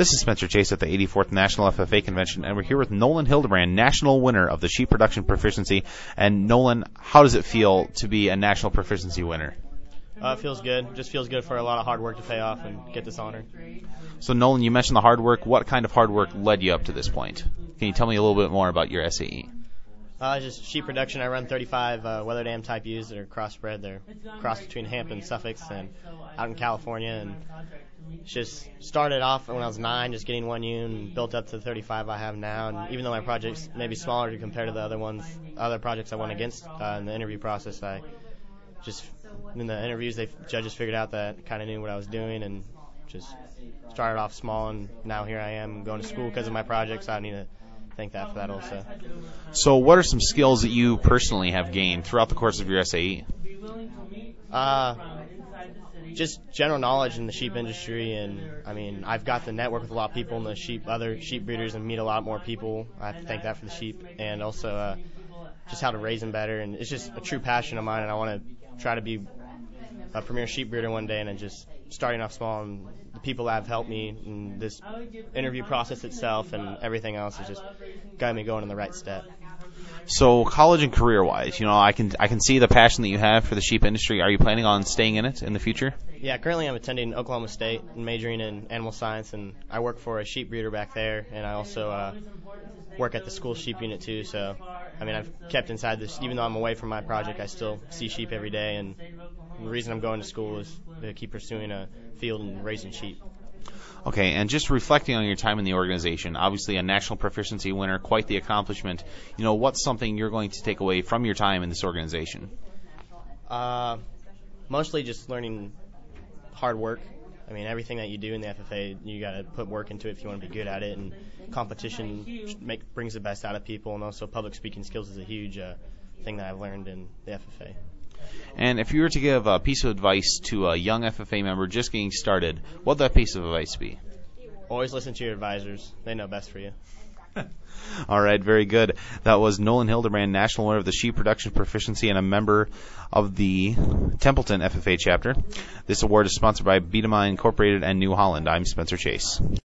This is Spencer Chase at the 84th National FFA Convention, and we're here with Nolan Hildebrand, national winner of the Sheep Production Proficiency. And Nolan, how does it feel to be a national proficiency winner? It feels good. Just feels good for a lot of hard work to pay off and get this honor. So Nolan, you mentioned the hard work. What kind of hard work led you up to this point? Can you tell me a little bit more about your SAE? Just sheep production. I run 35 weather dam type ewes that are crossbred. They're crossed between Hampton and Suffolk and out in California. And just started off when I was 9, just getting one ewe, and built up to the 35 I have now. And even though my project's maybe smaller compared to the other projects I won against in the interview process, I just in the interviews, judges figured out that I kind of knew what I was doing, and just started off small, and now here I am going to school because of my project, so I need to thank that for that also. So what are some skills that you personally have gained throughout the course of your SAE? Just general knowledge in the sheep industry, and I mean, I've got to network with a lot of people in the other sheep breeders, and meet a lot more people. I have to thank that for the sheep, and also just how to raise them better. And it's just a true passion of mine, and I want to try to be a premier sheep breeder one day. And just starting off small, and the people that have helped me in this interview process itself and everything else has just got me going in the right step. So college and career-wise, I can see the passion that you have for the sheep industry. Are you planning on staying in it in the future? Yeah, currently I'm attending Oklahoma State and majoring in animal science, and I work for a sheep breeder back there, and I also work at the school sheep unit too. So, I mean, I've kept inside this. Even though I'm away from my project, I still see sheep every day, and the reason I'm going to school is to keep pursuing a field and raising sheep. Okay, and just reflecting on your time in the organization, obviously a national proficiency winner, quite the accomplishment. What's something you're going to take away from your time in this organization? Mostly just learning hard work. I mean, everything that you do in the FFA, you got to put work into it if you want to be good at it. And competition brings the best out of people, and also public speaking skills is a huge thing that I've learned in the FFA. And if you were to give a piece of advice to a young FFA member just getting started, what would that piece of advice be? Always listen to your advisors. They know best for you. All right, very good. That was Nolan Hildebrand, national winner of the Sheep Production Proficiency and a member of the Templeton FFA chapter. This award is sponsored by Biedema Incorporated and New Holland. I'm Spencer Chase.